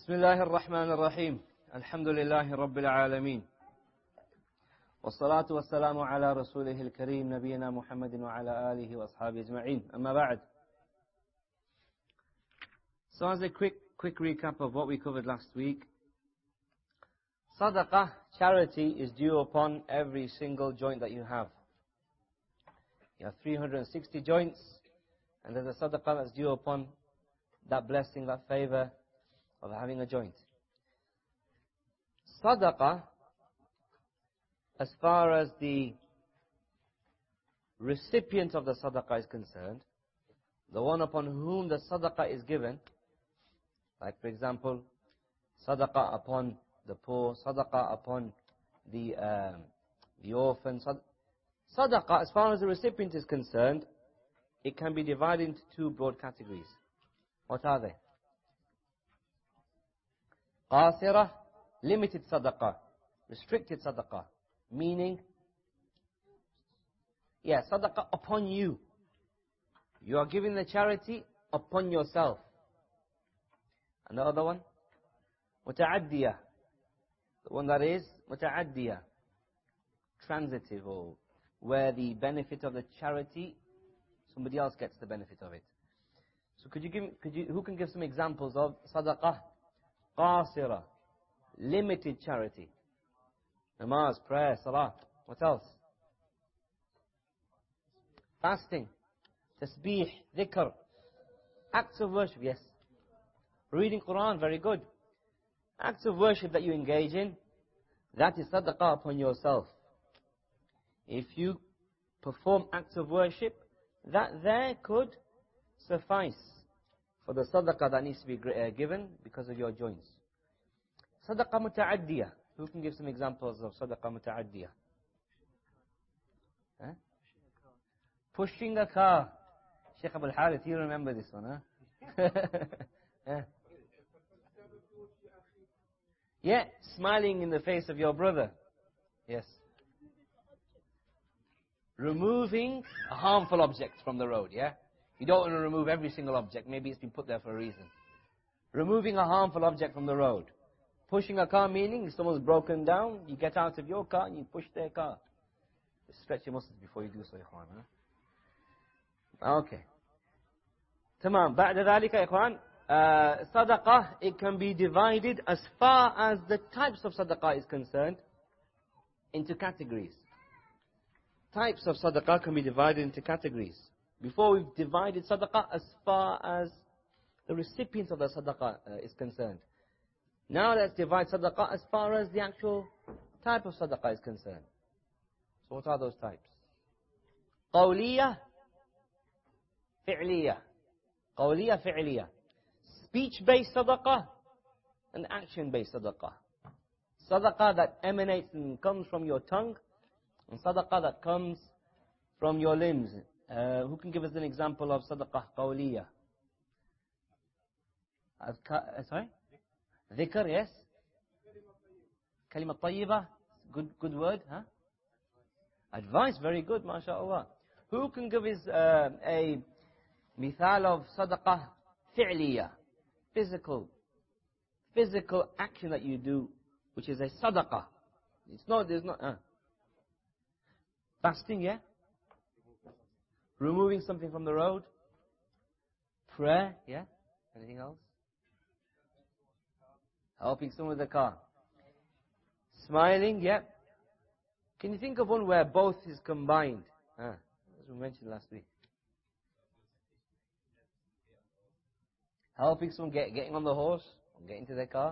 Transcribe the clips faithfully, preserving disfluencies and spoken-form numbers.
بسم الله الرحمن الرحيم الحمد لله رب العالمين والصلاة والسلام على رسوله الكريم نبينا محمد وعلى آله وأصحابه أجمعين أما بعد. So as a quick quick recap of what we covered last week, Sadaqah, charity, is due upon every single joint that you have. You have three hundred sixty joints, and there's a Sadaqah that's due upon that blessing, that favor of having a joint. Sadaqah, as far as the recipient of the Sadaqah is concerned, the one upon whom the Sadaqah is given, like for example, Sadaqah upon the poor, Sadaqah upon the um, the orphan. Sadaqah, as far as the recipient is concerned, it can be divided into two broad categories. What are they? Qasira, limited Sadaqah, restricted Sadaqah, meaning, yeah, Sadaqah upon you. You are giving the charity upon yourself. And the other one, Muta'addiyah, the one that is Muta'addiyah, transitive, or where the benefit of the charity, somebody else gets the benefit of it. So could you give, could you, who can give some examples of Sadaqah, Qasira, limited charity? Namaz, prayer, salah. What else? Fasting, tasbih, dhikr, acts of worship, yes. Reading Quran, very good. Acts of worship that you engage in, that is Sadaqah upon yourself. If you perform acts of worship, that there could suffice for the Sadaqah that needs to be given because of your joints. Sadaqah Muta'addiyah. Who can give some examples of Sadaqah Muta'addiyah? Huh? Pushing a car. Sheikh Abul Harith, you remember this one, huh? Yeah. Yeah, smiling in the face of your brother. Yes. Removing a harmful object from the road, yeah? You don't want to remove every single object. Maybe it's been put there for a reason. Removing a harmful object from the road. Pushing a car, meaning someone's broken down, you get out of your car and you push their car. Stretch your muscles before you do so, ikhwan. Huh? Okay. Tamam. بعد ذلك, ikhwan, uh, Sadaqah, it can be divided as far as the types of Sadaqah is concerned into categories. Types of Sadaqah can be divided into categories. Before we've divided Sadaqah as far as the recipient of the Sadaqah uh, is concerned. Now let's divide Sadaqah as far as the actual type of Sadaqah is concerned. So what are those types? Qawliya, fi'liya. Qawliya, fi'liya. Speech-based Sadaqah and action-based Sadaqah. Sadaqah that emanates and comes from your tongue, and Sadaqah that comes from your limbs. Uh, who can give us an example of Sadaqah Qawliya? Uh, sorry? Dhikr, yes? Kalima tayyibah, good good word, huh? Advice, very good, mashallah. Who can give us uh, a mithal of Sadaqah fi'liya, physical, physical action that you do, which is a Sadaqah? It's not, there's not, uh. Fasting, yeah? Removing something from the road? Prayer, yeah? Anything else? Helping someone with the car. Smiling, yeah. Can you think of one where both is combined? Ah, as we mentioned last week. Helping someone get getting on the horse, or getting to their car.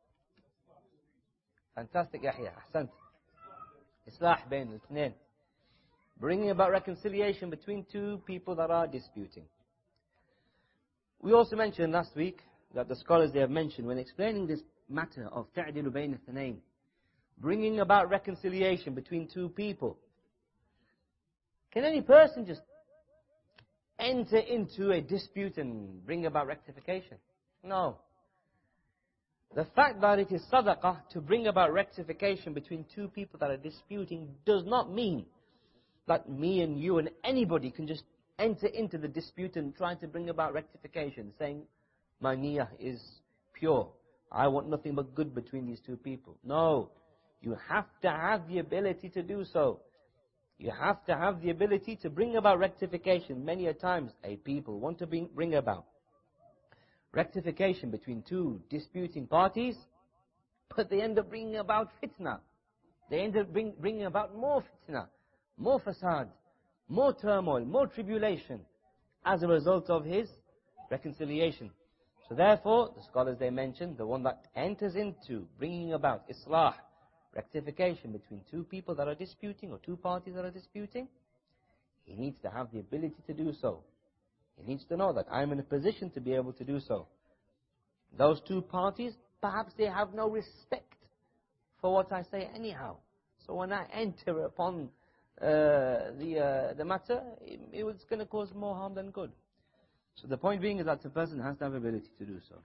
Fantastic, Yahya. Ahsant. Islah bain al-ithnain. Bringing about reconciliation between two people that are disputing. We also mentioned last week that the scholars, they have mentioned when explaining this matter of ta'dilu bayn al-ithnain, bringing about reconciliation between two people. Can any person just enter into a dispute and bring about rectification? No. The fact that it is Sadaqah to bring about rectification between two people that are disputing does not mean that me and you and anybody can just enter into the dispute and try to bring about rectification, saying, my niyyah is pure, I want nothing but good between these two people. No, you have to have the ability to do so. You have to have the ability to bring about rectification. Many a times, a people want to bring, bring about rectification between two disputing parties, but they end up bringing about fitna. They end up bring, bringing about more fitna, more fasad, more turmoil, more tribulation as a result of his reconciliation. So therefore, the scholars, they mention, the one that enters into bringing about islah, rectification between two people that are disputing or two parties that are disputing, he needs to have the ability to do so. He needs to know that I'm in a position to be able to do so. Those two parties, perhaps they have no respect for what I say anyhow. So when I enter upon uh, the uh, the matter, it, it's going to cause more harm than good. So the point being is that the person has to have ability to do so.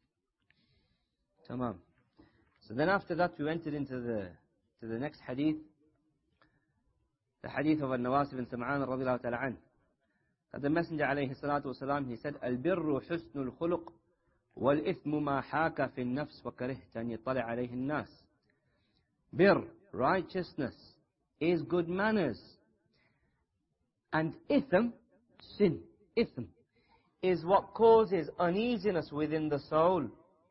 Tamam. So then after that we entered into the to the next hadith, the hadith of Al-Nawas ibn Sam'an radiyallahu ta'ala anhu. That the Messenger alayhi salatu wasalam, he said, Al-birru husnul khuluq wal-ithmu ma haka fi an-nafs wa karihta an yatali' alayhi an-nas. Bir, righteousness, is good manners. And ithm, sin, ithm, is what causes uneasiness within the soul.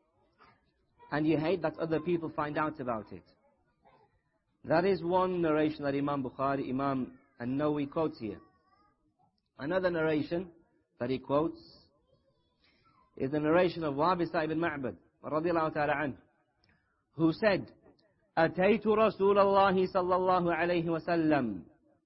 And you hate that other people find out about it. That is one narration that Imam Bukhari, Imam An-Nawawi quotes here. Another narration that he quotes is the narration of Wabisa ibn Ma'bad, radiyallahu ta'ala anhu, who said, أتيت رسول الله صلى الله عليه وسلم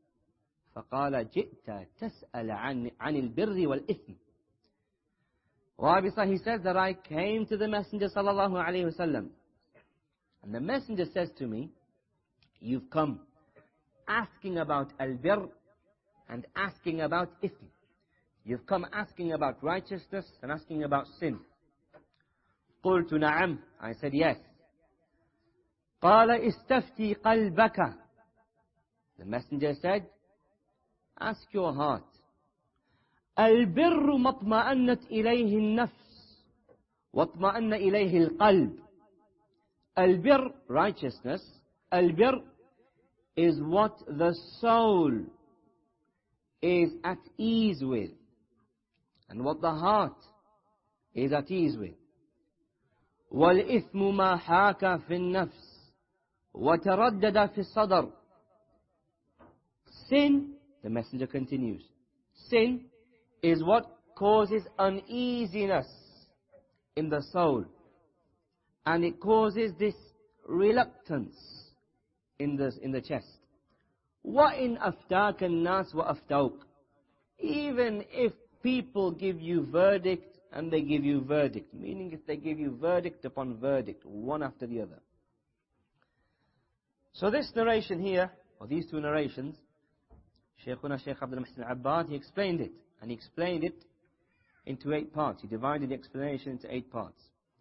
فقال جئت تسأل عن عن البر والإثم. Wabisa, he says that I came to the Messenger sallallahu alayhi wasallam, and the Messenger says to me, you've come asking about al-birr and asking about ithm. You've come asking about righteousness and asking about sin. قلت نعم, I said yes. قال استفتي قلبك. The Messenger said, ask your heart. البر ما اطمأنت إليه النفس واطمأن إليه القلب. البر, righteousness, البر is what the soul is at ease with, and what the heart is at ease with. وَالْإِثْمُ مَا حَاكَ فِي النَّفْسِ وَتَرَدَّدَ فِي الصَّدْرِ. Sin, the Messenger continues, sin is what causes uneasiness in the soul, and it causes this reluctance in the, in the chest. وَإِنْ أَفْتَاكَ النَّاسُ وَأَفْتَوْكَ. Even if people give you verdict and they give you verdict, meaning if they give you verdict upon verdict, one after the other. So this narration here, or these two narrations, Shaykhuna Shaykh Abdul Muhsin Al-Abbad, he explained it, and he explained it into eight parts. He divided the explanation into eight parts.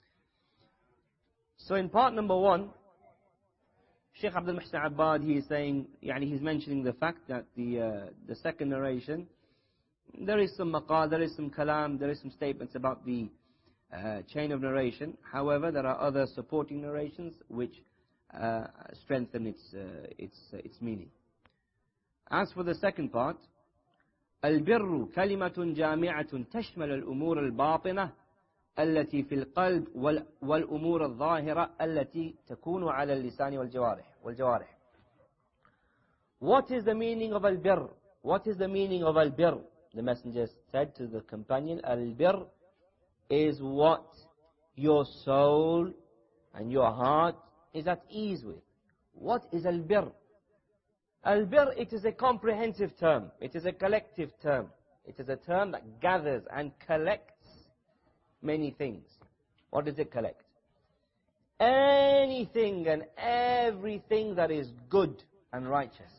So in part number one, Shaykh Abdul Muhsin Al-Abbad, he is saying, yani he's mentioning the fact that the uh, the second narration, there is some maqal, there is some kalam, there is some statements about the uh, chain of narration. However, there are other supporting narrations which uh, strengthen its uh, its uh, its meaning. As for the second part, البر كلمة جامعة تشمل الأمور الباطنة التي في القلب والأمور الظاهرة التي تكون على اللسان والجوارح والجوارح. What is the meaning of al-birr? What is the meaning of al-birr? The Messenger said to the companion, al-birr is what your soul and your heart is at ease with. What is al-birr? Al-birr, it is a comprehensive term. It is a collective term. It is a term that gathers and collects many things. What does it collect? Anything and everything that is good and righteous.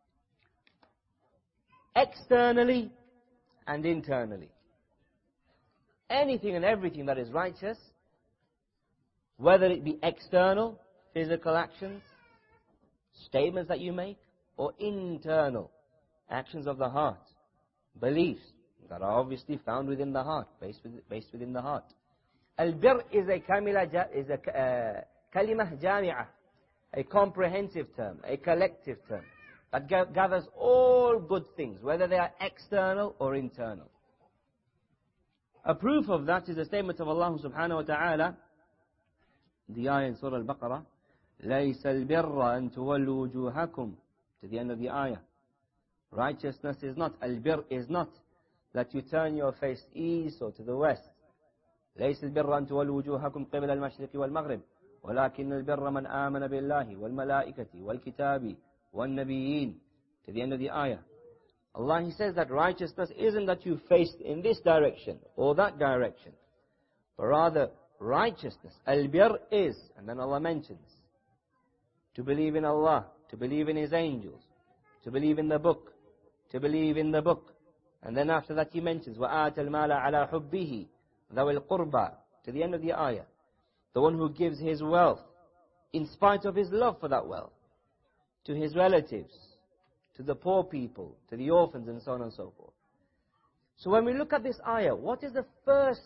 Externally and internally. Anything and everything that is righteous, whether it be external, physical actions, statements that you make, or internal actions of the heart, beliefs that are obviously found within the heart, based, with, based within the heart. Al-bir is a kamila, is a uh, kalimah jami'ah, a comprehensive term, a collective term, that gathers all good things, whether they are external or internal. A proof of that is the statement of Allah subhanahu wa ta'ala, the ayah in Surah Al-Baqarah, لَيْسَ الْبِرَّ أَن تُوَلُّوا وُجُوهَكُمْ, to the end of the ayah. Righteousness is not, al-bir is not, that you turn your face east or to the west. لَيْسَ الْبِرَّ أَن تُوَلُّوا وُجُوهَكُمْ قِبَلَ الْمَشْرِقِ وَالْمَغْرِبِ وَلَكِنَّ الْبِرَّ مَنْ آمَنَ بِاللَّهِ وَالْمَلَائِكَةِ وَالْكِتَابِ وَالنَّبِيِّينَ, to the end of the ayah. Allah, He says that righteousness isn't that you face in this direction or that direction, but rather righteousness, al-bir is, and then Allah mentions, to believe in Allah, to believe in His angels, to believe in the book, to believe in the book. And then after that He mentions, وَآتَ الْمَالَ عَلَى حُبِّهِ ذَوِ الْقُرْبَى, to the end of the ayah. The one who gives his wealth, in spite of his love for that wealth, to his relatives, to the poor people, to the orphans, and so on and so forth. So when we look at this ayah, what is the first,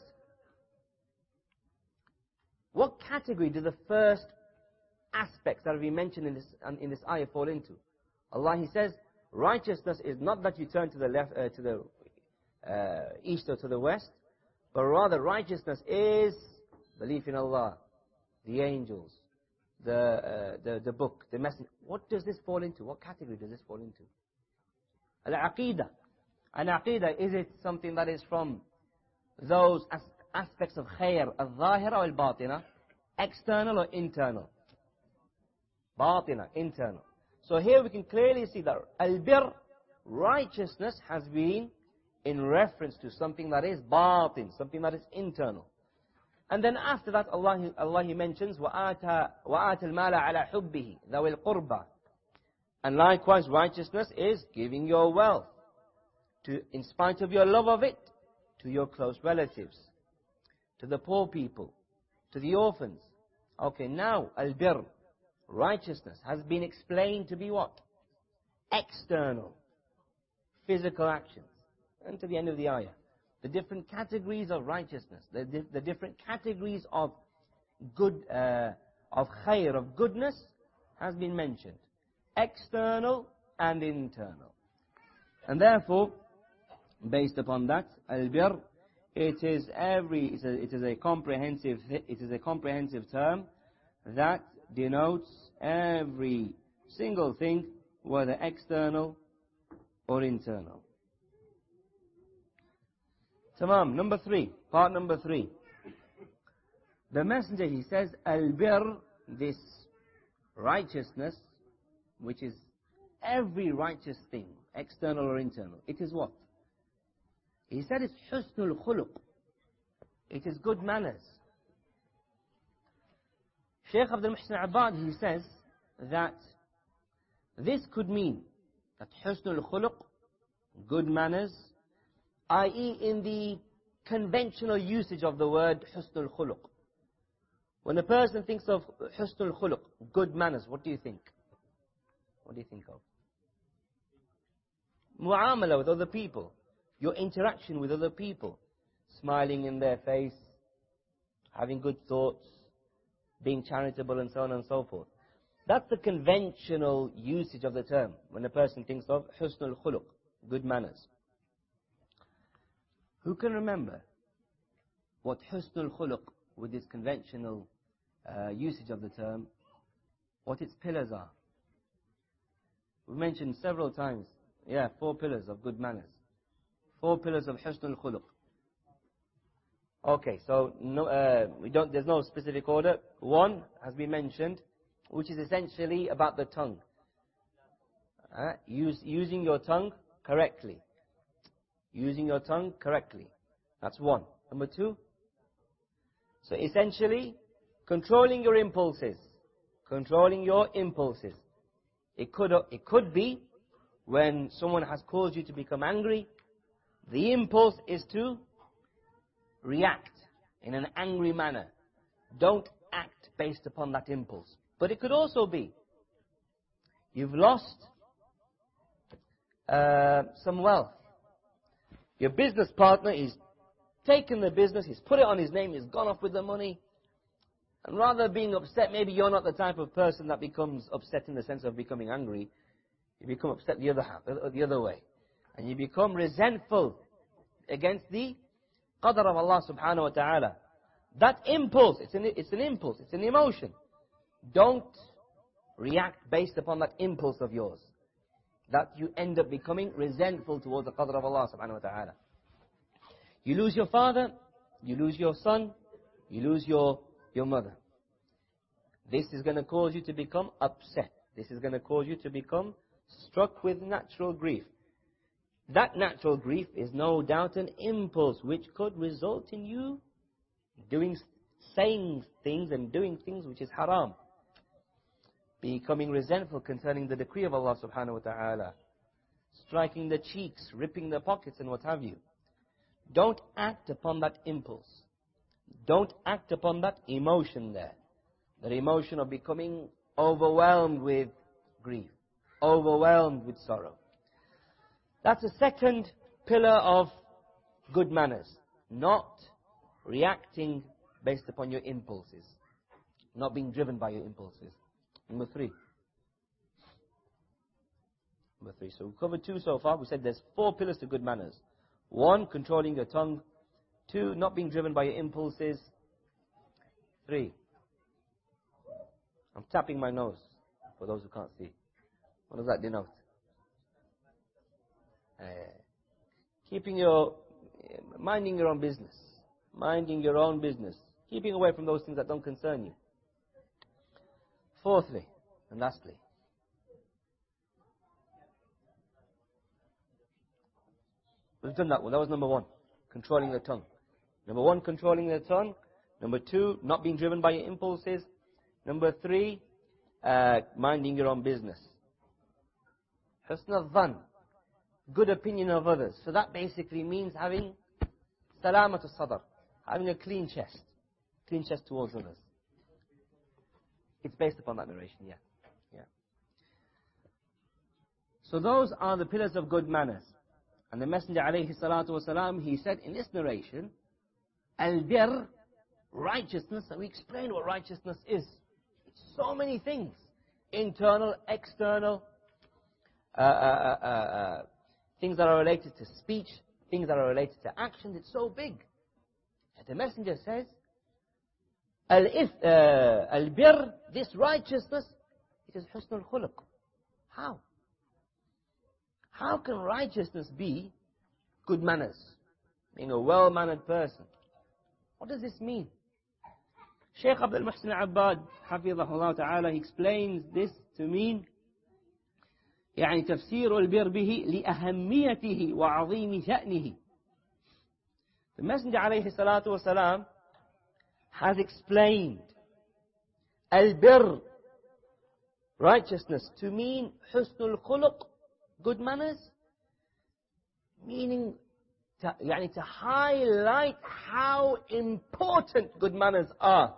what category do the first aspects that have been mentioned in this, in this ayah fall into? Allah, He says, righteousness is not that you turn to the left, uh, to the uh, east or to the west, but rather righteousness is belief in Allah, the angels, the, uh, the, the book, the messenger. What does this fall into? What category does this fall into? Al-Aqidah. An Aqidah, is it something that is from those as aspects of khair, al-zahira or al-batina, external or internal? Batina, internal. So here we can clearly see that al-bir, righteousness, has been in reference to something that is batin, something that is internal. And then after that, Allah, Allah He mentions, وَآتَ الْمَالَ عَلَى حُبِّهِ ذَوِ الْقُرْبَى. And likewise, righteousness is giving your wealth, to, in spite of your love of it, to your close relatives, to the poor people, to the orphans. Okay, now, al-bir, righteousness, has been explained to be what? External, physical actions. And to the end of the ayah, the different categories of righteousness, the, di the different categories of good, uh, of khair, of goodness, has been mentioned. External and internal. And therefore, based upon that, al-bir, it is every, it is, a, it is a comprehensive, it is a comprehensive term that denotes every single thing, whether external or internal. Tamam, number three, part number three. The messenger, he says, al-bir, this righteousness, which is every righteous thing, external or internal. It is what? He said it's husnul khuluq. It is good manners. Shaykh Abdul Muhsin Abbad, he says that this could mean that husnul khuluq, good manners, that is in the conventional usage of the word husnul khuluq. When a person thinks of husnul khuluq, good manners, what do you think? What do you think of? Mu'amala with other people, your interaction with other people, smiling in their face, having good thoughts, being charitable, and so on and so forth. That's the conventional usage of the term when a person thinks of husnul khuluq, good manners. Who can remember what husnul khuluq, with this conventional uh, usage of the term, what its pillars are? We mentioned several times, yeah, four pillars of good manners. Four pillars of husnul khuluq. Okay, so no, uh, we don't. There's no specific order. One has been mentioned, which is essentially about the tongue. Uh, use, using your tongue correctly. Using your tongue correctly. That's one. Number two. So essentially, controlling your impulses. Controlling your impulses. It could, it could be when someone has caused you to become angry, the impulse is to react in an angry manner. Don't act based upon that impulse. But it could also be you've lost uh, some wealth. Your business partner is taken the business, he's put it on his name, he's gone off with the money. And rather than being upset, maybe you're not the type of person that becomes upset in the sense of becoming angry. You become upset the other half, the other way. And you become resentful against the qadr of Allah subhanahu wa ta'ala. That impulse, it's an, it's an impulse, it's an emotion. Don't react based upon that impulse of yours. That you end up becoming resentful towards the qadr of Allah subhanahu wa ta'ala. You lose your father, you lose your son, you lose your, your mother. This is going to cause you to become upset. This is going to cause you to become struck with natural grief. That natural grief is no doubt an impulse which could result in you doing, saying things and doing things which is haram. Becoming resentful concerning the decree of Allah subhanahu wa ta'ala. Striking the cheeks, ripping the pockets and what have you. Don't act upon that impulse. Don't act upon that emotion there. The emotion of becoming overwhelmed with grief. Overwhelmed with sorrow. That's the second pillar of good manners. Not reacting based upon your impulses. Not being driven by your impulses. Number three. Number three. So we've covered two so far. We said there's four pillars to good manners. One, controlling your tongue. Two, not being driven by your impulses. Three. I'm tapping my nose for those who can't see. What does that denote? Uh, keeping your, minding your own business. Minding your own business. Keeping away from those things that don't concern you. Fourthly, and lastly, we've done that one. That was number one, controlling the tongue. Number one, controlling the tongue. Number two, not being driven by your impulses. Number three, uh, minding your own business. Husn al-dhan, good opinion of others. So that basically means having salamat al-sadr, having a clean chest, clean chest towards others. It's based upon that narration, yeah. yeah. So those are the pillars of good manners. And the Messenger alayhi salatu wasalam, he said in this narration, al-bir, righteousness, and we explained what righteousness is. It's so many things. Internal, external, uh, uh, uh, uh, things that are related to speech, things that are related to action. It's so big. And the Messenger says, Al-bir, this righteousness, it is husnul khuluq. How? How can righteousness be good manners? Being a well-mannered person. What does this mean? Shaykh Abdul Muhsin al-Abbad, hafidhahullah ta'ala, he explains this to mean يعني تفسير البر به لأهميته وعظيم شأنه. The Messenger alayhi salatu wasalam has explained al-bir, righteousness, to mean husnul khuluq, good manners, meaning to, يعني to highlight how important good manners are.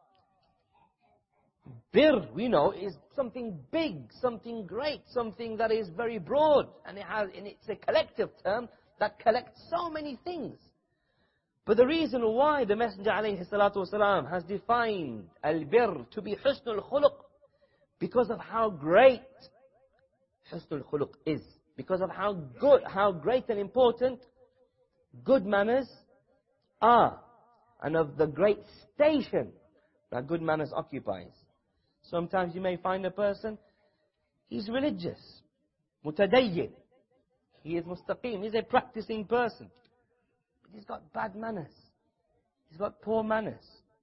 Bir, we know, is something big, something great, something that is very broad, and it has, and it's a collective term that collects so many things. But the reason why the Messenger alayhi salatu wasalam has defined al-bir to be husnul khuluq, because of how great husnul khuluq is, because of how good, how great and important good manners are, and of the great station that good manners occupies. Sometimes you may find a person, he's religious, mutadayyin, he is mustaqim, he's a practicing person. But he's got bad manners. He's got poor manners.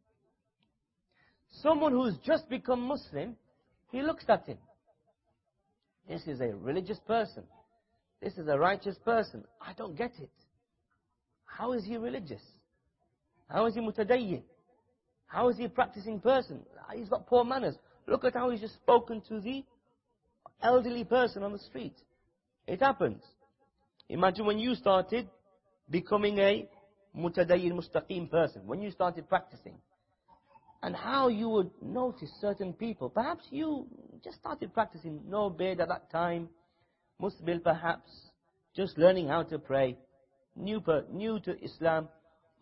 Someone who's just become Muslim, he looks at him. This is a religious person. This is a righteous person. I don't get it. How is he religious? How is he mutadayyin? How is he a practicing person? He's got poor manners. Look at how he's just spoken to the elderly person on the street. It happens. Imagine when you started becoming a mutadayyin mustaqim person, when you started practicing, and how you would notice certain people. Perhaps you just started practicing, no beard at that time, musbil perhaps, just learning how to pray, new, per, new to Islam,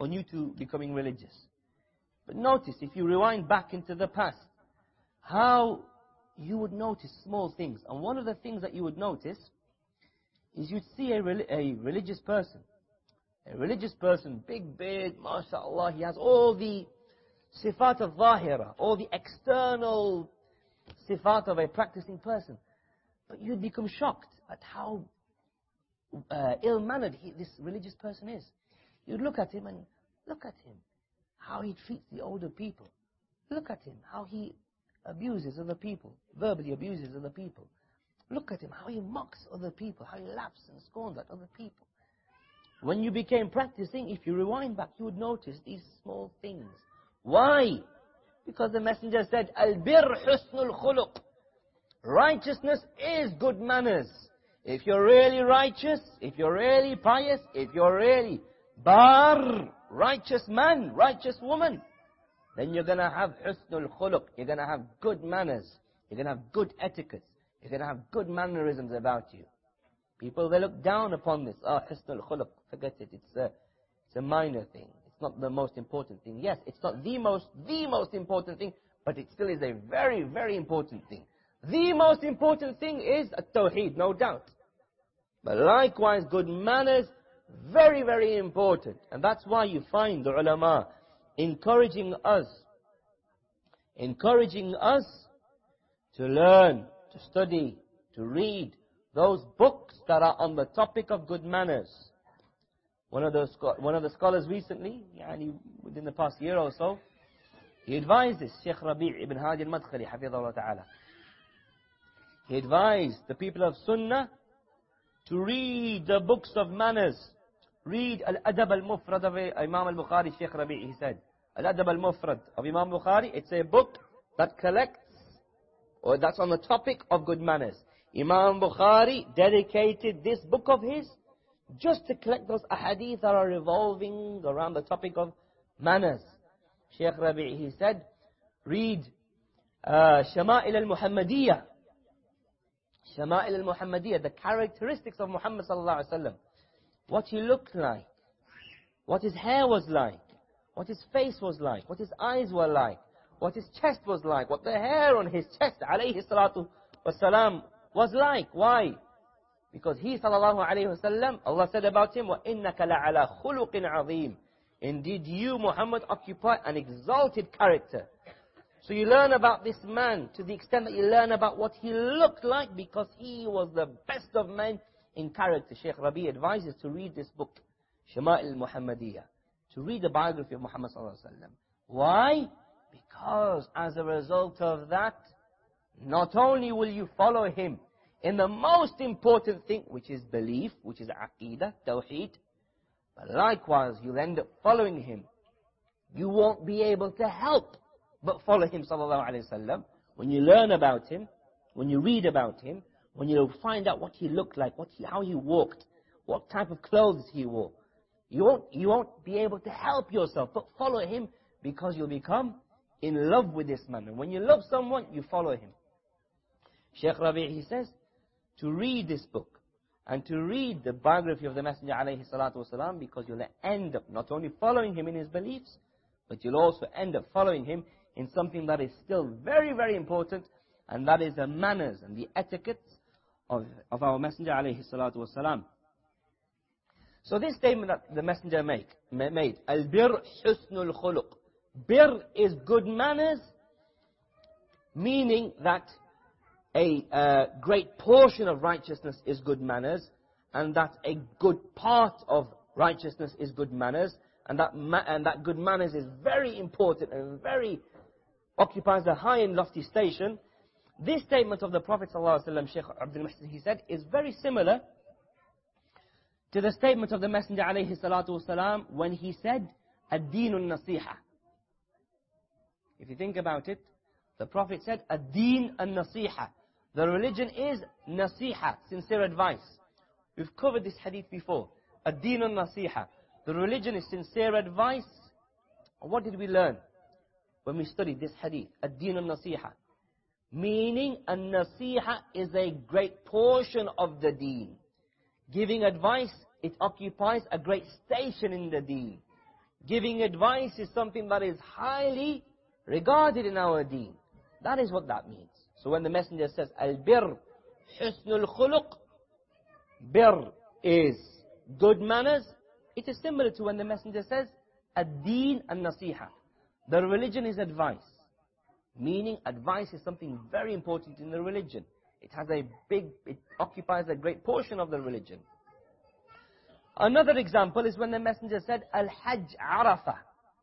on you to becoming religious. But notice, if you rewind back into the past, how you would notice small things. And one of the things that you would notice is you'd see a, a religious person. A religious person, big beard, mashallah, he has all the sifat al-zahira, all the external sifat of a practicing person. But you'd become shocked at how uh, ill-mannered he, this religious person is. You'd look at him and look at him, how he treats the older people. Look at him, how he abuses other people, verbally abuses other people. Look at him, how he mocks other people, how he laughs and scorns at other people. When you became practicing, if you rewind back, you would notice these small things. Why? Because the Messenger said, Al-bir husnul khuluq. Righteousness is good manners. If you're really righteous, if you're really pious, if you're really bar, righteous man, righteous woman, then you're going to have husnul khuluq. You're going to have good manners. You're going to have good etiquette. You're going to have good mannerisms about you. People, they look down upon this. Ah, oh, husnul khuluq. Forget it. It's a, it's a minor thing. It's not the most important thing. Yes, it's not the most, the most important thing, but it still is a very, very important thing. The most important thing is at-tawheed, no doubt. But likewise, good manners, very, very important. And that's why you find the ulama encouraging us, encouraging us to learn, to study, to read those books that are on the topic of good manners. One of the, one of the scholars recently, yani within the past year or so, he advises Shaykh Rabi' ibn Hadi al-Madkhali, hafidhahullah ta'ala. He advised the people of Sunnah to read the books of manners. Read Al-Adab al-Mufrad of Imam al-Bukhari, Shaykh Rabi', he said. Al-Adab al-Mufrad of Imam Bukhari, it's a book that collects, or that's on the topic of good manners. Imam Bukhari dedicated this book of his just to collect those ahadith that are revolving around the topic of manners. Shaykh Rabi', he said, read uh, Shama'il al-Muhammadiyah. Shama'il al-Muhammadiyah, the characteristics of Muhammad sallallahu alaihi wasallam. What he looked like, what his hair was like, what his face was like, what his eyes were like, what his chest was like, what the hair on his chest, alayhi salatu wasalam, was like. Why? Because he sallallahu alayhi wasallam, Allah said about him, وَإِنَّكَ لَعَلَى خُلُقٍ عَظِيمٍ. Indeed, you, Muhammad, occupy an exalted character. So you learn about this man to the extent that you learn about what he looked like, because he was the best of men in character. Shaykh Rabi advises to read this book, Shama'il al-Muhammadiyah, to read the biography of Muhammad sallallahu alaihi wasallam. Why? Because as a result of that, not only will you follow him in the most important thing, which is belief, which is aqeedah, tawheed, but likewise you'll end up following him. You won't be able to help but follow him sallallahu alaihi wasallam. When you learn about him, when you read about him, when you find out what he looked like, what he, how he walked, what type of clothes he wore, you won't, you won't be able to help yourself but follow him, because you'll become in love with this man. And when you love someone, you follow him. Shaykh Rabi', he says, to read this book and to read the biography of the Messenger alayhi salatu wasalam, because you'll end up not only following him in his beliefs, but you'll also end up following him in something that is still very, very important, and that is the manners and the etiquettes of, of our Messenger alayhi salatu wasalam. So this statement that the Messenger make, made, Al-bir husnul khuluq. Bir is good manners, meaning that a uh, great portion of righteousness is good manners, and that a good part of righteousness is good manners, and that ma and that good manners is very important and very occupies a high and lofty station. This statement of the Prophet ﷺ, Shaykh Abdul Muhsin, he said, is very similar to the statement of the Messenger alayhi salatu wasalam when he said, Ad-deen al-nasiha. If you think about it, the Prophet said, Ad-deen al-nasiha. The religion is nasiha, sincere advice. We've covered this hadith before. Ad-deen al-nasiha. The religion is sincere advice. What did we learn when we studied this hadith? Ad-deen al-nasiha. Meaning, an-nasiha is a great portion of the deen. Giving advice, it occupies a great station in the deen. Giving advice is something that is highly regarded in our deen. That is what that means. So when the Messenger says, Al-bir, husnul khuluq, bir is good manners, it is similar to when the Messenger says, ad-deen an-nasiha. The religion is advice. Meaning, advice is something very important in the religion. It has a big, it occupies a great portion of the religion. Another example is when the Messenger said, Al-Hajj Arafah.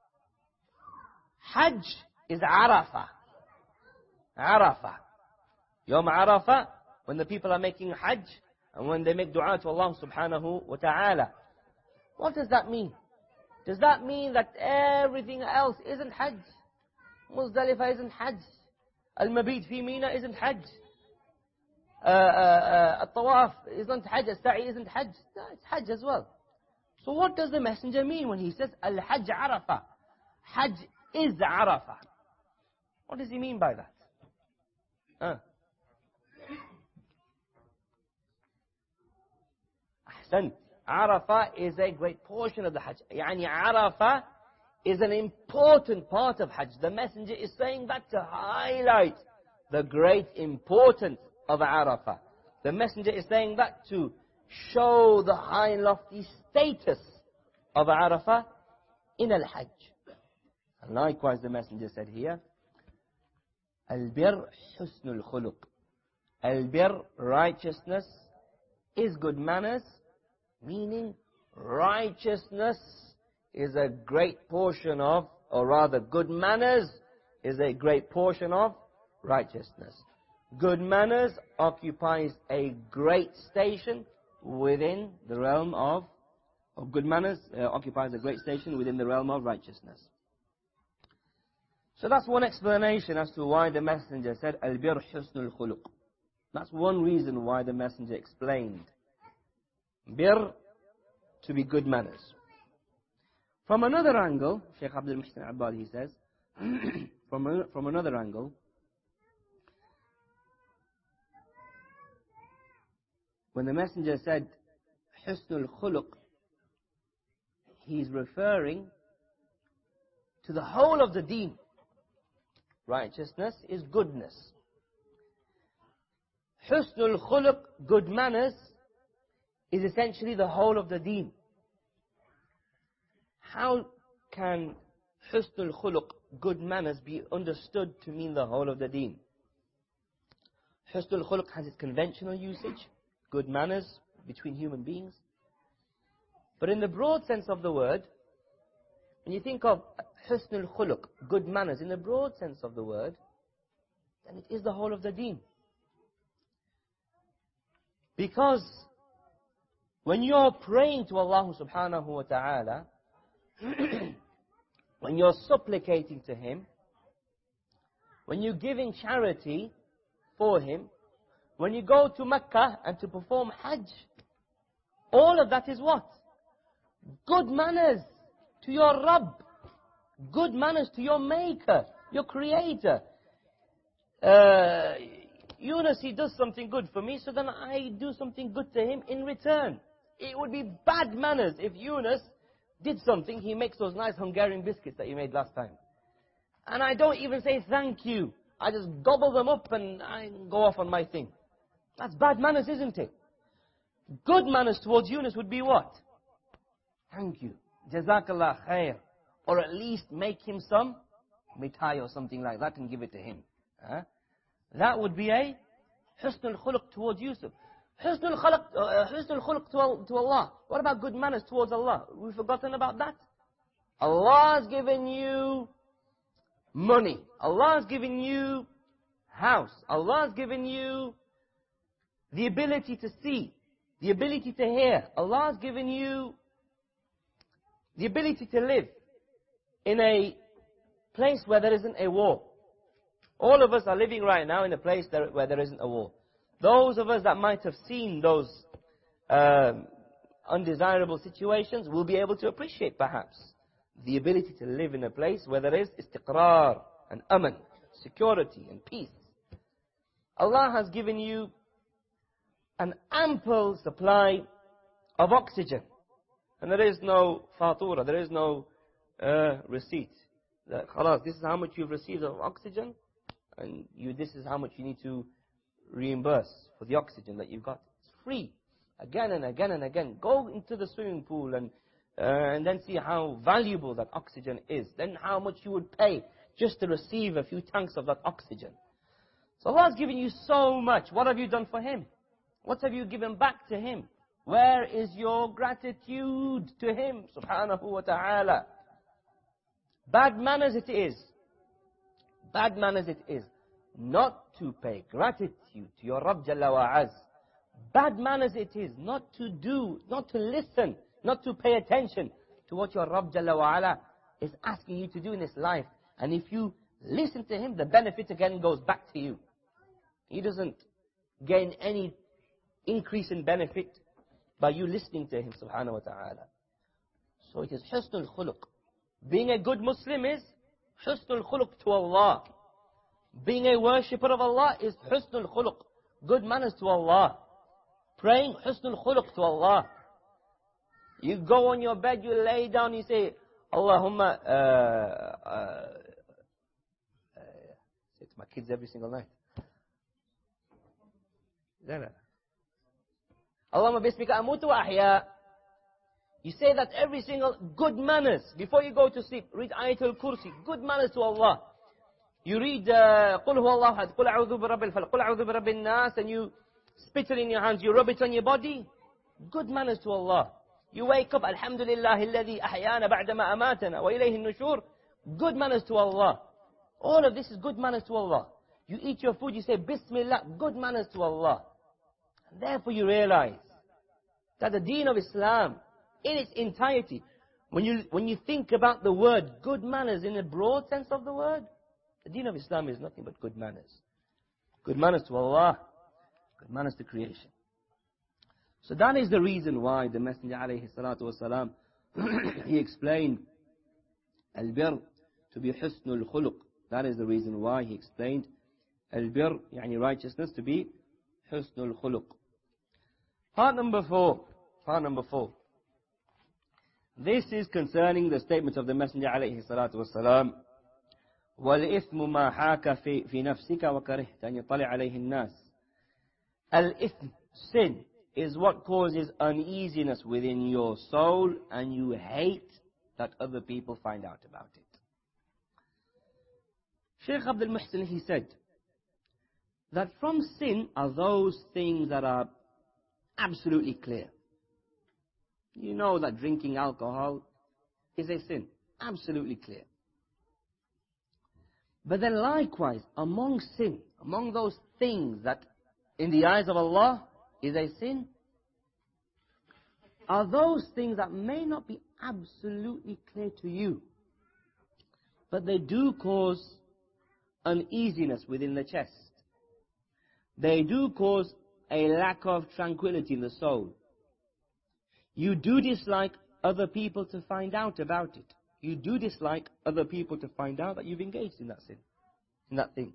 Hajj is Arafah. Arafah. Yom Arafah, when the people are making Hajj, and when they make dua to Allah subhanahu wa ta'ala. What does that mean? Does that mean that everything else isn't Hajj? Muzdalifah isn't Hajj. Al-Mabit fi Mina isn't Hajj. Uh, uh, uh, Al-Tawaf isn't Hajj. Al-Sa'i isn't Hajj. No, it's Hajj as well. So what does the Messenger mean when he says, Al-Hajj Arafah? Hajj is Arafah. What does he mean by that? Huh? Ahsan. Arafah is a great portion of the Hajj. Yani Arafah is an important part of Hajj. The Messenger is saying that to highlight the great importance of Arafah. The Messenger is saying that to show the high and lofty status of Arafah in Al-Hajj. And likewise the Messenger said here, Al-bir husnul khuluq. Al-bir, righteousness, is good manners, meaning righteousness is a great portion of, or rather good manners is a great portion of righteousness. Good manners occupies a great station within the realm of, or good manners uh, occupies a great station within the realm of righteousness. So that's one explanation as to why the Messenger said, Al-bir husnul khuluq. That's one reason why the Messenger explained bir to be good manners. From another angle, Shaykh Abdul Muhsin Abbad, he says, from, a, from another angle, when the Messenger said, Husnul Khuluq, he's referring to the whole of the deen. Righteousness is goodness. Husnul Khuluq, good manners, is essentially the whole of the deen. How can Husnul Khuluq, good manners, be understood to mean the whole of the deen? Husnul Khuluq has its conventional usage, good manners between human beings. But in the broad sense of the word, when you think of Husnul Khuluq, good manners, in the broad sense of the word, then it is the whole of the deen. Because when you're praying to Allah subhanahu wa ta'ala, when you're supplicating to Him, when you're giving charity for Him, when you go to Mecca and to perform Hajj, all of that is what? Good manners to your Rabb. Good manners to your Maker, your Creator. Uh, Yunus, he does something good for me, so then I do something good to him in return. It would be bad manners if Yunus did something, he makes those nice Hungarian biscuits that you made last time. And I don't even say thank you. I just gobble them up and I go off on my thing. That's bad manners, isn't it? Good manners towards Yunus would be what? Thank you. Jazakallah khair. Or at least make him some mithai or something like that and give it to him. Huh? That would be a husnul khuluq towards Yusuf. Husnul khuluq, uh, husnul khuluq to, to Allah. What about good manners towards Allah? We've forgotten about that. Allah has given you money. Allah has given you house. Allah has given you the ability to see, the ability to hear. Allah has given you the ability to live in a place where there isn't a war. All of us are living right now in a place that, where there isn't a war. Those of us that might have seen those um, undesirable situations will be able to appreciate perhaps the ability to live in a place where there is istiqrar and aman, security and peace. Allah has given you an ample supply of oxygen. And there is no fatura, there is no uh, receipt. That, khalas, this is how much you've received of oxygen, and you, this is how much you need to reimburse for the oxygen that you've got. It's free. Again and again and again. Go into the swimming pool and, uh, and then see how valuable that oxygen is. Then how much you would pay just to receive a few tanks of that oxygen. So Allah has given you so much. What have you done for Him? What have you given back to Him? Where is your gratitude to Him, subhanahu wa ta'ala? Bad manners it is. Bad manners it is. Not to pay gratitude to your Rabb Jalla wa Az. Bad manners it is not to do, not to listen, not to pay attention to what your Rabb Jalla wa Ala is asking you to do in this life. And if you listen to Him, the benefit again goes back to you. He doesn't gain any increase in benefit by you listening to Him, subhanahu wa ta'ala. So it is husnul khuluq. Being a good Muslim is husnul khuluq to Allah. Being a worshipper of Allah is husnul khuluq. Good manners to Allah. Praying husnul khuluq to Allah. You go on your bed, you lay down, you say, Allahumma, uh, uh, uh, say to my kids every single night. Allahumma bismika amutu wa ahya. You say that every single, good manners. Before you go to sleep, read Ayatul Kursi. Good manners to Allah. You read, قُلْ هُوَ اللَّهُ أَحَدٌ قُلْ أَعُوذُ بِرَبِّ الْفَلَقِ قُلْ أَعُوذُ بِرَبِّ النَّاسِ, and you spit it in your hands, you rub it on your body. Good manners to Allah. You wake up, Alhamdulillah الذي أحيانا بعدما أماتنا وإليه النشور. Good manners to Allah. All of this is good manners to Allah. You eat your food, you say Bismillah. Good manners to Allah. And therefore you realize that the deen of Islam, in its entirety, when you, when you think about the word good manners in a broad sense of the word, the deen of Islam is nothing but good manners. Good manners to Allah, good manners to creation. So that is the reason why the Messenger alayhi salatu wasalam, he explained al-bir to be husnul khuluq. That is the reason why he explained al-bir, yani righteousness, to be husnul khuluq. Part number four. Part number four. This is concerning the statement of the Messenger alayhi salatu wasalam, وَالْإِثْمُ مَا حَاكَ فِي, في نَفْسِكَ وَكَرِهْتَ أَنْ يَطَّلِعَ عَلَيْهِ النَّاسِ. Al-ithm, sin, is what causes uneasiness within your soul and you hate that other people find out about it. Shaykh Abdul Muhsin, he said that from sin are those things that are absolutely clear. You know that drinking alcohol is a sin. Absolutely clear. But then likewise, among sin, among those things that in the eyes of Allah is a sin, are those things that may not be absolutely clear to you, but they do cause uneasiness within the chest. They do cause a lack of tranquility in the soul. You do dislike other people to find out about it. You do dislike other people to find out that you've engaged in that sin, in that thing.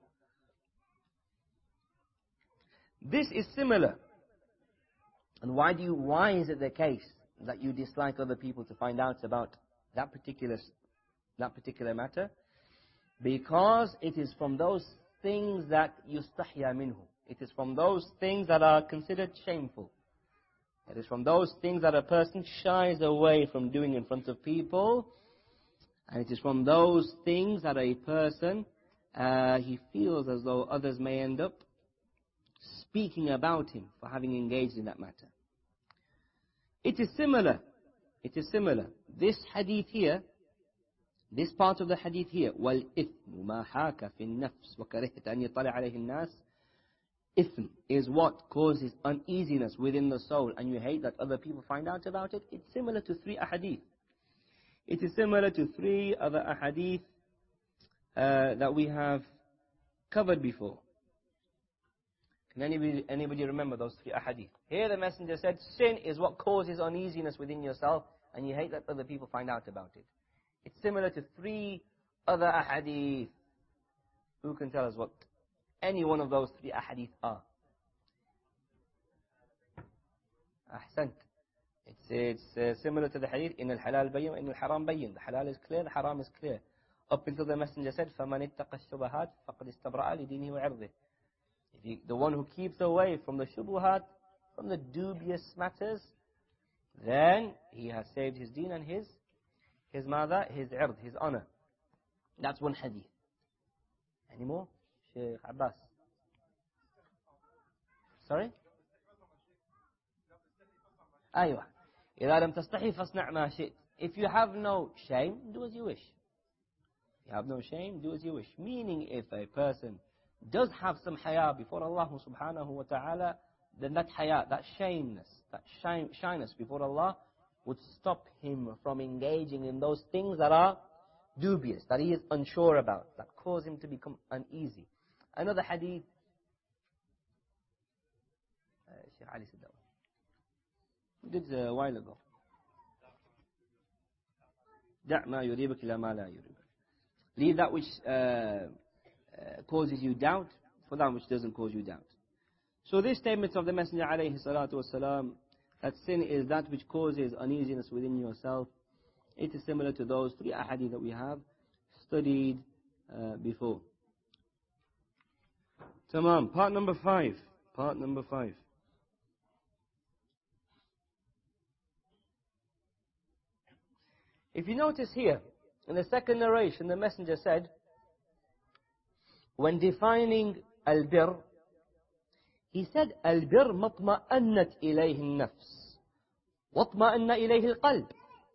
This is similar. And why do you, why is it the case that you dislike other people to find out about that particular, that particular matter? Because it is from those things that yustahya minhu. It is from those things that are considered shameful. It is from those things that a person shies away from doing in front of people. And it is from those things that a person, uh, he feels as though others may end up speaking about him for having engaged in that matter. It is similar. It is similar. This hadith here, this part of the hadith here, وَالْإِثْمُ مَا حَاكَ فِي النَّفْسِ وَكَرِهْتَ أَنْ يَطَّلِعَ عَلَيْهِ النَّاسِ. Ithm is what causes uneasiness within the soul, and you hate that other people find out about it. It's similar to three ahadith. It is similar to three other ahadith uh, that we have covered before. Can anybody, anybody remember those three ahadith? Here the Messenger said, sin is what causes uneasiness within yourself, and you hate that other people find out about it. It's similar to three other ahadith. Who can tell us what any one of those three ahadith are? Ahsant. It's, it's uh, similar to the hadith, in al-halal bayyin wa in al-haram bayyin. The halal is clear, the haram is clear. Up until the Messenger said, فَمَنِ اتَّقَى الشُّبَهَاتِ فَقَدْ اسْتَبْرَأَ لِدِينِهِ وَعِرْضِهِ. If you, the one who keeps away from the shubuhat, from the dubious matters, then he has saved his deen and his, his mother, his ird, his honor. That's one hadith. Any more? Shaykh Abbas. Sorry? أيوة. إذا لم تستحي فاصنع ما شئت. If you have no shame, do as you wish. If you have no shame, do as you wish. Meaning, if a person does have some haya before Allah subhanahu wa ta'ala, then that haya, that shameness, that shine, shyness before Allah would stop him from engaging in those things that are dubious, that he is unsure about, that cause him to become uneasy. Another hadith, uh, Shaykh Ali said that one. We did uh, a while ago. دع ما يريبك إلى ما لا يريبك. Leave that which uh, uh, causes you doubt for that which doesn't cause you doubt. So this statement of the Messenger alayhi salatu wasalam, that sin is that which causes uneasiness within yourself, it is similar to those three ahadith that we have studied uh, before. Tamam. Part number five. Part number five. If you notice here, in the second narration, the Messenger said, when defining al-bir, he said, al-bir matma'annat ilayhi al-nafs, watma'anna ilayhi al-qalb.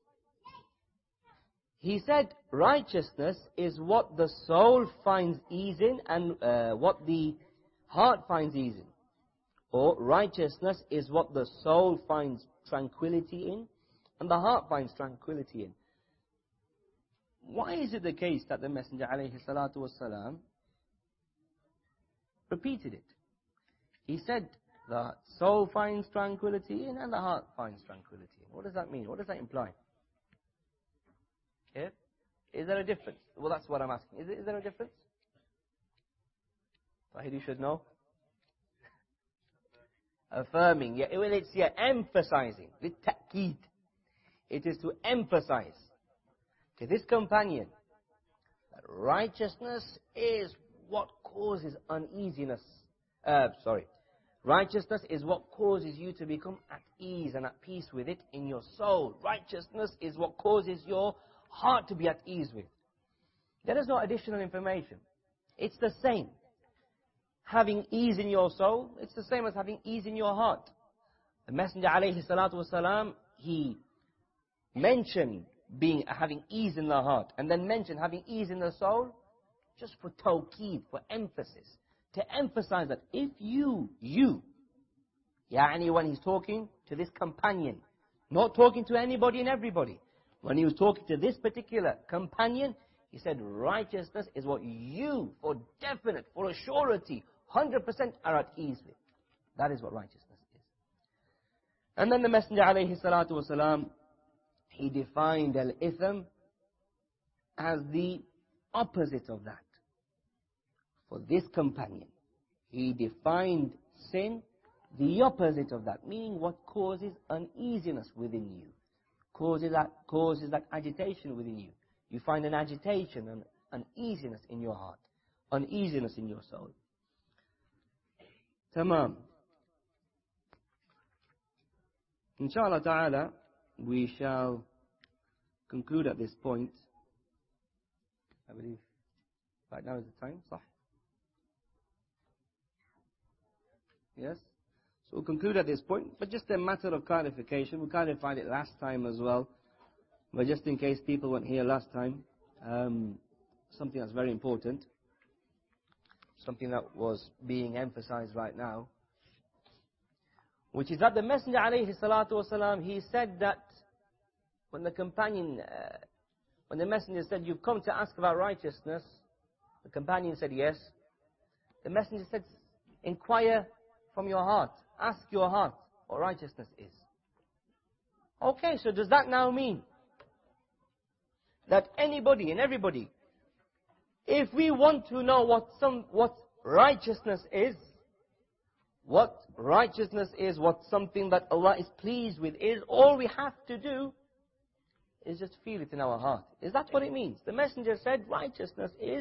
He said, righteousness is what the soul finds ease in and uh, what the heart finds ease in. Or righteousness is what the soul finds tranquility in and the heart finds tranquility in. Why is it the case that the Messenger alayhi salatu wasalam repeated it? He said, the soul finds tranquility in and the heart finds tranquility in. What does that mean? What does that imply? Okay? Is there a difference? Well, that's what I'm asking. Is, it, is there a difference? Tahir, you should know. Affirming. Yeah, well, it's yeah, emphasizing. لِلتَّأْكِيد. It is to emphasize to this companion that righteousness is what causes uneasiness. Uh, sorry. Righteousness is what causes you to become at ease and at peace with it in your soul. Righteousness is what causes your heart to be at ease with. There is no additional information. It's the same. Having ease in your soul, it's the same as having ease in your heart. The Messenger alayhi salatu wasalam, he mentioned being having ease in the heart, and then mentioned having ease in the soul, just for tawqeed, for emphasis, to emphasize that if you, you, yani when he's talking to this companion, not talking to anybody and everybody, when he was talking to this particular companion, he said righteousness is what you, for definite, for a surety, one hundred percent are at ease with. That is what righteousness is. And then the Messenger alayhi salatu wasalam, he defined al-itham as the opposite of that. For this companion, he defined sin the opposite of that, meaning what causes uneasiness within you, causes that, causes that agitation within you. You find an agitation and uneasiness in your heart, uneasiness in your soul. Tamam. Inshallah ta'ala, we shall conclude at this point. I believe right now is the time, صح? Yes? So we'll conclude at this point, but just a matter of clarification. We clarified it last time as well, but just in case people weren't here last time, um, something that's very important, something that was being emphasized right now, which is that the Messenger alayhi salatu wasalam, he said that when the companion, uh, when the Messenger said, you've come to ask about righteousness, the companion said yes. The Messenger said, inquire from your heart, ask your heart what righteousness is. Okay, so does that now mean that anybody and everybody, if we want to know what some what righteousness is, what righteousness is, what something that Allah is pleased with is, all we have to do is just feel it in our heart. Is that what it means? The Messenger said righteousness is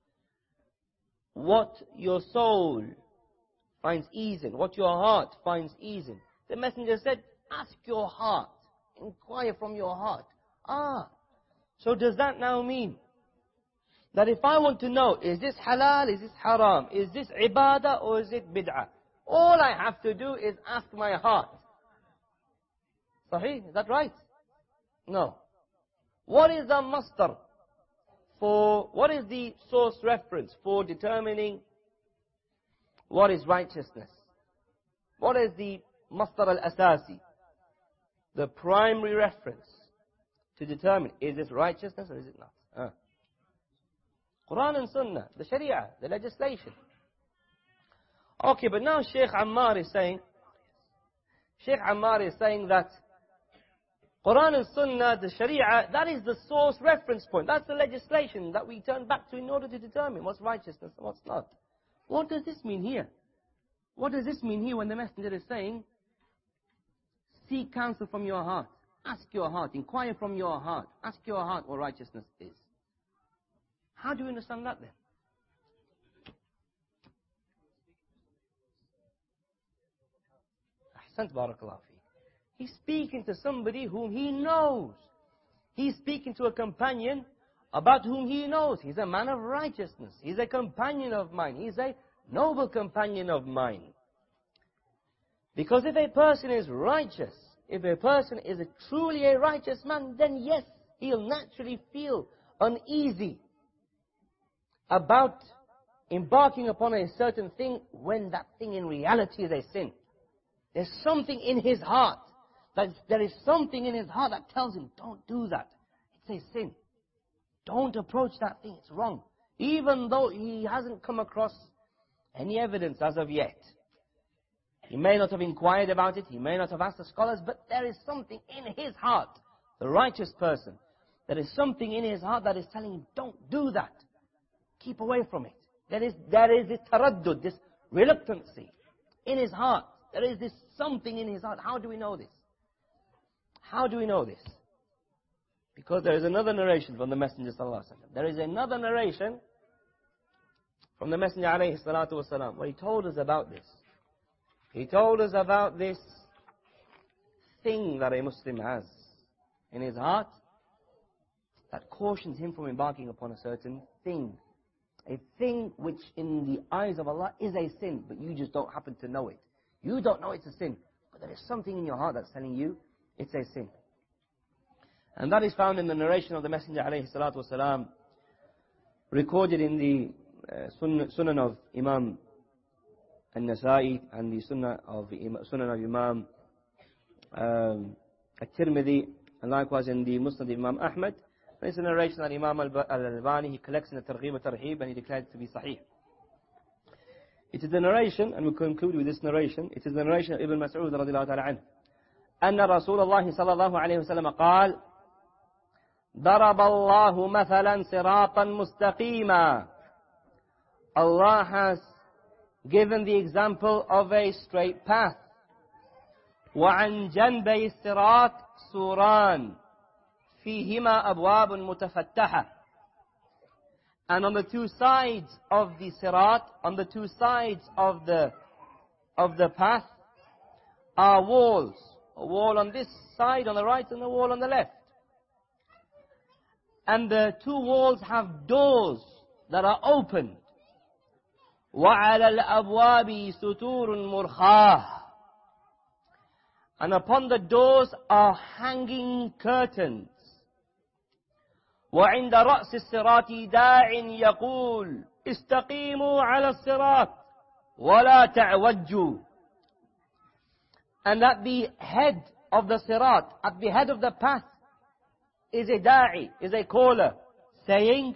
what your soul finds ease in, what your heart finds ease in. The Messenger said, ask your heart, inquire from your heart. Ah, so does that now mean that if I want to know, is this halal, is this haram, is this ibadah or is it bid'ah? All I have to do is ask my heart. Sahih, is that right? No. What is the masdar for, what is the source reference for determining what is righteousness? What is the masdar al-asasi? The primary reference to determine, is this righteousness or is it not? Uh. Quran and Sunnah, the Sharia, the legislation. Okay, but now Shaykh Ammar is saying, Shaykh Ammar is saying that Quran and Sunnah, the Sharia, that is the source reference point. That's the legislation that we turn back to in order to determine what's righteousness and what's not. What does this mean here? What does this mean here when the Messenger is saying, seek counsel from your heart, ask your heart, inquire from your heart, ask your heart what righteousness is? How do you understand that then? Ahsant, barakallahu feek. He's speaking to somebody whom he knows. He's speaking to a companion about whom he knows. He's a man of righteousness. He's a companion of mine. He's a noble companion of mine. Because if a person is righteous, if a person is a truly a righteous man, then yes, he'll naturally feel uneasy about embarking upon a certain thing when that thing in reality is a sin. There's something in his heart. That there is something in his heart that tells him, don't do that. It's a sin. Don't approach that thing. It's wrong. Even though he hasn't come across any evidence as of yet. He may not have inquired about it. He may not have asked the scholars. But there is something in his heart, the righteous person, there is something in his heart that is telling him, don't do that. Keep away from it. There is, there is this taraddud, this reluctancy in his heart. There is this something in his heart. How do we know this? How do we know this? Because there is another narration from the Messenger sallallahu alaihi wasallam. There is another narration from the Messenger alayhi salatu wasallam where he told us about this. He told us about this thing that a Muslim has in his heart that cautions him from embarking upon a certain thing. A thing which in the eyes of Allah is a sin, but you just don't happen to know it. You don't know it's a sin, but there is something in your heart that's telling you it's a sin. And that is found in the narration of the Messenger alayhi salatu wasalam, recorded in the uh, Sunan of Imam An-Nasa'i and the Sunnah of Sunan of Imam um, At-Tirmidhi, and likewise in the Musnad of Imam Ahmad. It's a narration that Imam Al-Albani, he collects in the Targhib al-Tarhib, and he declared it to be Sahih. It is the narration, and we'll conclude with this narration, it is the narration of Ibn Mas'ud radiyallahu ta'ala anhu. أن رسول الله صلى الله عليه وسلم قال ضرب الله مثلا صراطا مستقيما. Allah has given the example of a straight path. وعن جنبي الصراط سوران فيهما أبواب متفتحة. And on the two sides of the sirat, on the two sides of the of the path, are walls. A wall on this side, on the right, and a wall on the left. And the two walls have doors that are open. وَعَلَى الْأَبْوَابِ سُتُورٌ مُرْخَاةٌ. And upon the doors are hanging curtains. وعند رأس الصراط داع يقول استقيموا على الصراط ولا تعوجوا. And at the head of the sirat, at the head of the path, is a da'i, is a caller, saying,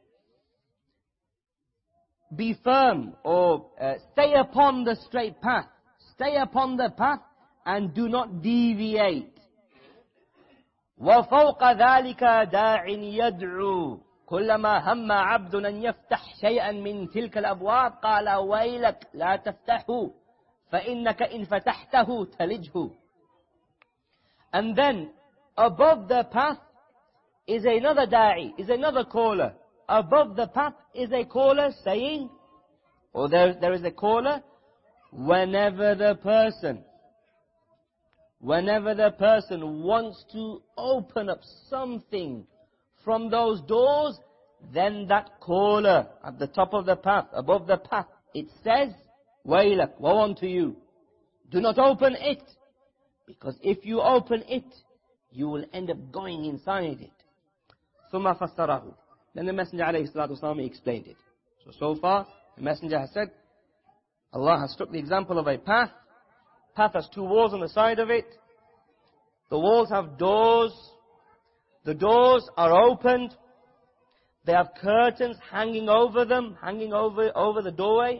be firm, or uh, stay upon the straight path, stay upon the path, and do not deviate. وَفَوْقَ ذَلِكَ دَاعٍ يَدْعُو كُلَّمَا هَمَّ عَبْدٌ أَنْ يَفْتَحْ شَيْئًا مِنْ تِلْكَ الْأَبْوَابِ قَالَ وَيْلَكَ لَا تَفْتَحُوا فَإِنَّكَ إِن فَتَحْتَهُ تَلِجْهُ. And then, above the path is another da'i, is another caller. Above the path is a caller saying, or there, there is a caller, whenever the person, whenever the person wants to open up something from those doors, then that caller at the top of the path, above the path, it says, Waylak, woe unto you. Do not open it. Because if you open it, you will end up going inside it. ثُمَّ فَسَّرَهُ. Then the Messenger alayhi salatu wasalam explained it. So, so far, the Messenger has said, Allah has struck the example of a path. Path has two walls on the side of it. The walls have doors. The doors are opened. They have curtains hanging over them, hanging over, over the doorway.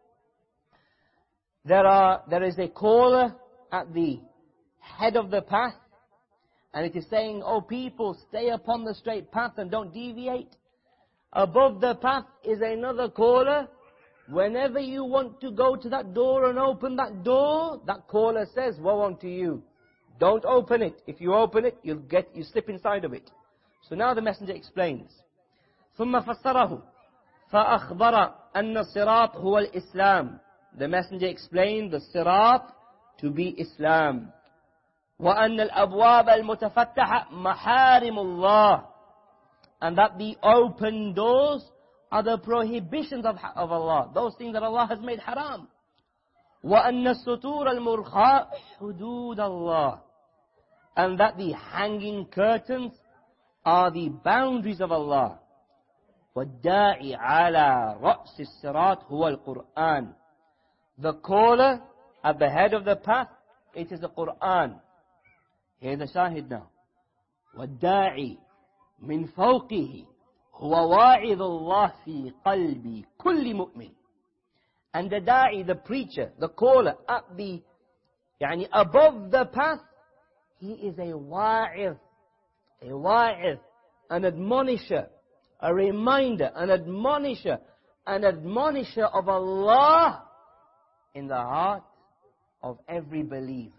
There are, there is a caller at the head of the path. And it is saying, oh people, stay upon the straight path and don't deviate. Above the path is another caller. Whenever you want to go to that door and open that door, that caller says, woe unto you. Don't open it. If you open it, you'll get, you slip inside of it. So now the Messenger explains. ثُمَّ فَسَّرَهُ فَأَخْبَرَ أَنَّ الصِّرَاطِ هُوَ الْإِسْلَامِ. The Messenger explained the sirat to be Islam. وَأَنَّ الْأَبْوَابَ الْمُتَفَتَّحَ مَحَارِمُ اللَّهِ. And that the open doors are the prohibitions of, of Allah. Those things that Allah has made haram. وَأَنَّ السُّتُورَ الْمُرْخَاءِ حُدُودَ اللَّهِ. And that the hanging curtains are the boundaries of Allah. وَالدَّاعِ عَلَى رَأْسِ الصِّرَاطِ هُوَ الْقُرْآنِ. The caller at the head of the path, it is the Qur'an. Here's the shahid now. وَالدَّاعِ مِنْ فَوْقِهِ هُوَ وَاعِظُ اللَّهِ فِي قَلْبِ كُلِّ مُؤْمِنٍ. And the da'i, the preacher, the caller at the, yani above the path, he is a wa'iz, a wa'iz, an admonisher, a reminder, an admonisher, an admonisher of Allah in the heart of every believer.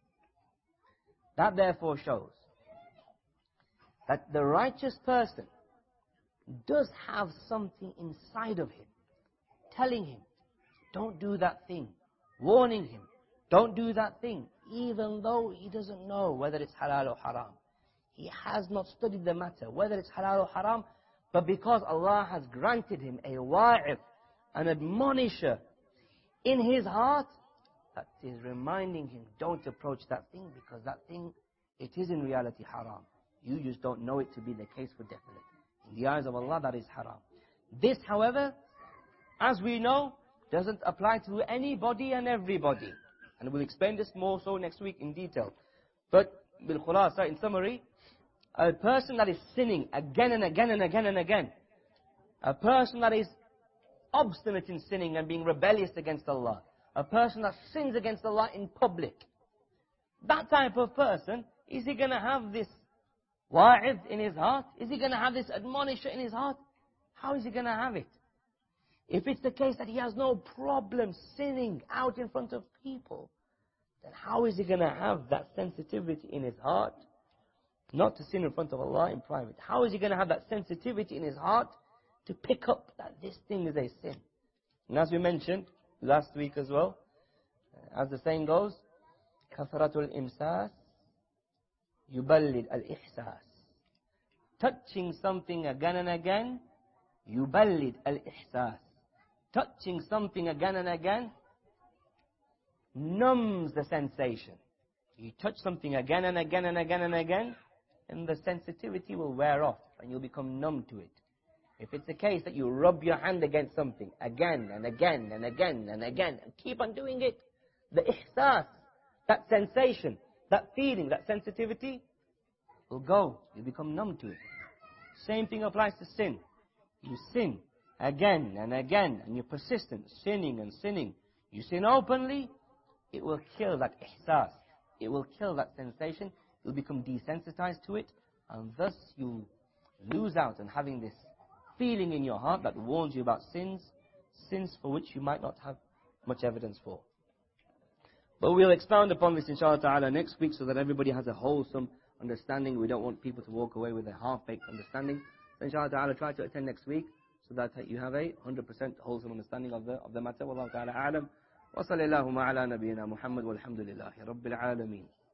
That therefore shows that the righteous person does have something inside of him, telling him, don't do that thing, warning him, don't do that thing, even though he doesn't know whether it's halal or haram. He has not studied the matter, whether it's halal or haram, but because Allah has granted him a wa'if, an admonisher in his heart, that is reminding him, don't approach that thing, because that thing, it is in reality haram. You just don't know it to be the case for definite. In the eyes of Allah, that is haram. This, however, as we know, doesn't apply to anybody and everybody. And we'll explain this more so next week in detail. But, bil khulasa, in summary, a person that is sinning again and again and again and again, a person that is obstinate in sinning and being rebellious against Allah, a person that sins against Allah in public, that type of person, is he going to have this wa'id in his heart? Is he going to have this admonisher in his heart? How is he going to have it? If it's the case that he has no problem sinning out in front of people, then how is he going to have that sensitivity in his heart not to sin in front of Allah in private? How is he going to have that sensitivity in his heart to pick up that this thing is a sin? And as we mentioned last week as well, as the saying goes, كَثْرَةُ الْإِمْسَاسِ يُبَلِّدْ الْإِحْسَاسِ. Touching something again and again, يُبَلِّدْ الْإِحْسَاسِ. Touching something again and again numbs the sensation. You touch something again and again and again and again, and the sensitivity will wear off, and you'll become numb to it. If it's the case that you rub your hand against something again and again and again and again, and keep on doing it, the ihsas, that sensation, that feeling, that sensitivity will go. You become numb to it. Same thing applies to sin. You sin again and again, and you're persistent, sinning and sinning. You sin openly, it will kill that ihsas. It will kill that sensation. You'll become desensitized to it, and thus you lose out on having this feeling in your heart that warns you about sins, sins for which you might not have much evidence for. But we'll expound upon this inshallah ta'ala next week so that everybody has a wholesome understanding. We don't want people to walk away with a half-baked understanding. So inshallah ta'ala try to attend next week so that you have a one hundred percent wholesome understanding of the, of the matter. Wallahu ta'ala a'lam. Wa sallallahu ala nabiyyina Muhammad walhamdulillahi rabbil alameen.